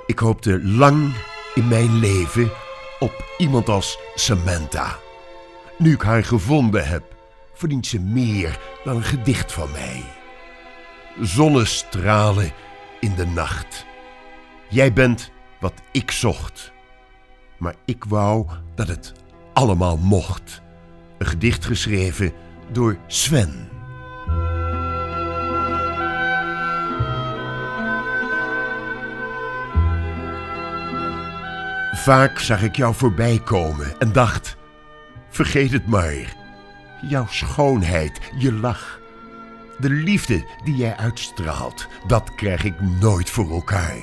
Ik hoopte lang in mijn leven op iemand als Samantha. Nu ik haar gevonden heb, verdient ze meer dan een gedicht van mij. Zonnestralen in de nacht. Jij bent wat ik zocht. Maar ik wou dat het allemaal mocht. Een gedicht geschreven door Sven. Vaak zag ik jou voorbij komen en dacht, vergeet het maar. Jouw schoonheid, je lach, de liefde die jij uitstraalt, dat krijg ik nooit voor elkaar.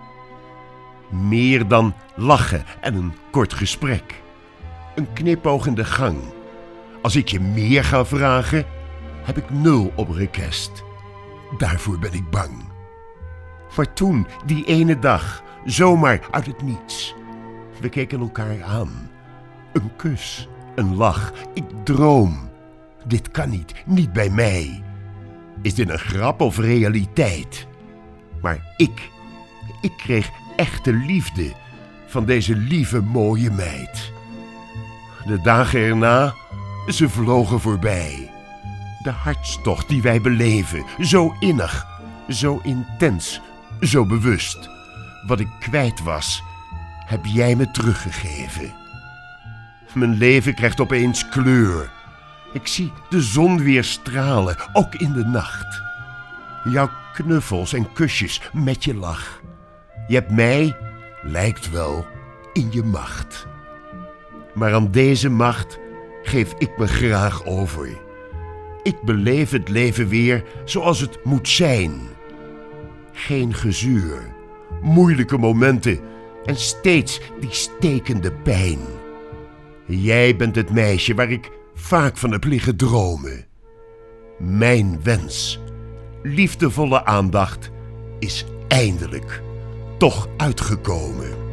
Meer dan lachen en een kort gesprek. Een knipoog in de gang. Als ik je meer ga vragen, heb ik 0 op request. Daarvoor ben ik bang. Maar toen, die ene dag, zomaar uit het niets. We keken elkaar aan. Een kus, een lach, ik droom. Dit kan niet bij mij. Is dit een grap of realiteit? Maar ik kreeg echte liefde van deze lieve mooie meid. De dagen erna, ze vlogen voorbij. De hartstocht die wij beleven, zo innig, zo intens, zo bewust. Wat ik kwijt was, heb jij me teruggegeven. Mijn leven krijgt opeens kleur. Ik zie de zon weer stralen, ook in de nacht. Jouw knuffels en kusjes met je lach. Je hebt mij, lijkt wel, in je macht. Maar aan deze macht geef ik me graag over. Ik beleef het leven weer zoals het moet zijn. Geen gezuur, moeilijke momenten en steeds die stekende pijn. Jij bent het meisje waar ik vaak van heb liggen dromen. Mijn wens, liefdevolle aandacht, is eindelijk toch uitgekomen.